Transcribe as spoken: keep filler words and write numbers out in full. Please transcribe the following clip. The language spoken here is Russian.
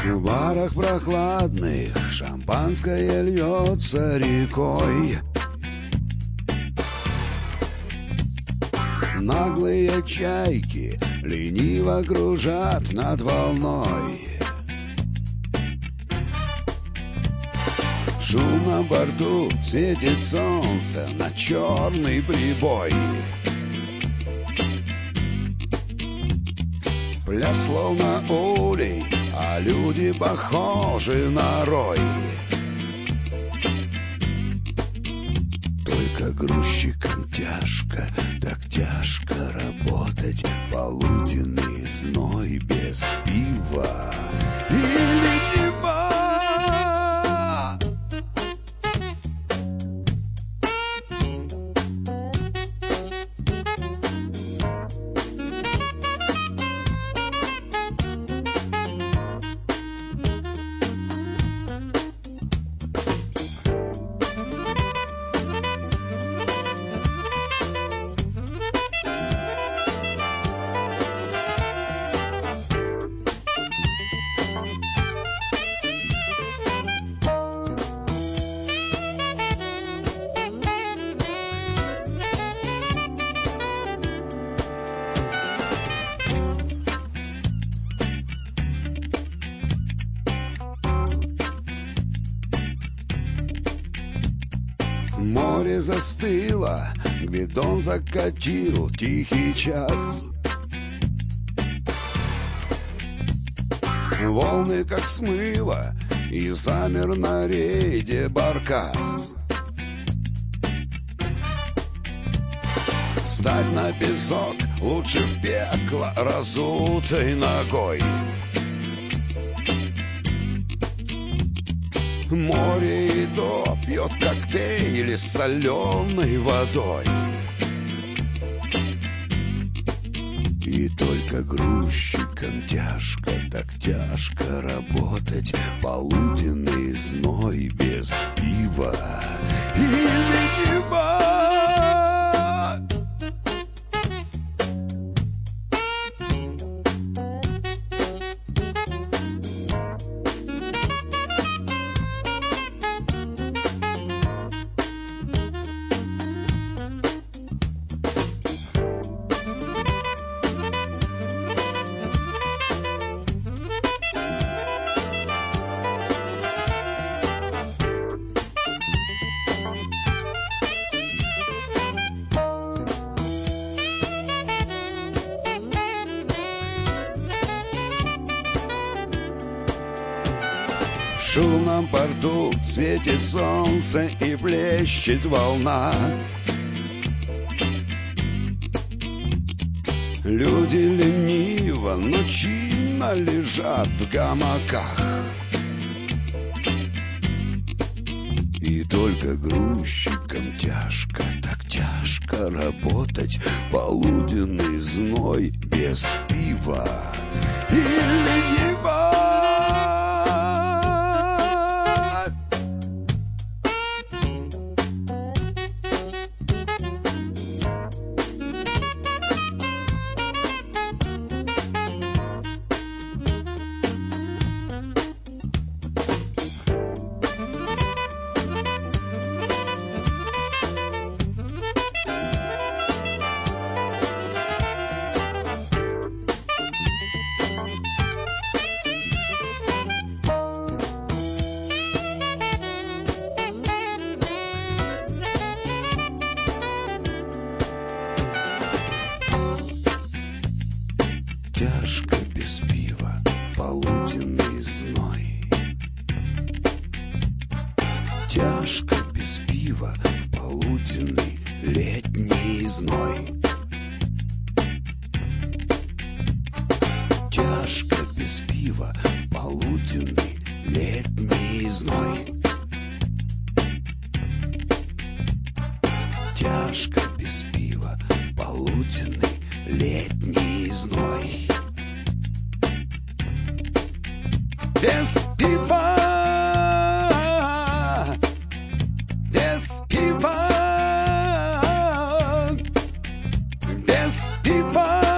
В барах прохладных шампанское льется рекой. Наглые чайки лениво кружат над волной. Шум на борту, светит солнце на черный прибой. Пляс словно улей, а люди похожи на рой. Только грузчикам тяжко, так тяжко работать. Полуденный зной без пива или пива. Море застыло, Гвидон закатил тихий час. Волны как смыло, и замер на рейде баркас. Стать на песок лучше в пекло разутой ногой. Море и до пьет коктейли с соленой водой. И только грузчикам тяжко, так тяжко работать. Полуденный зной без пива или пива. В шумном порту светит солнце и плещет волна. Люди лениво, но чинно лежат в гамаках. И только грузчикам тяжко, так тяжко работать. Полуденный зной без пива или пива. Тяжко без пива, полуденный зной. Тяжко без пива, полуденный летний зной. Тяжко без пива, полуденный летний зной. Тяжко без пива, полуденный летний зной. Без пива, без пива, без пива.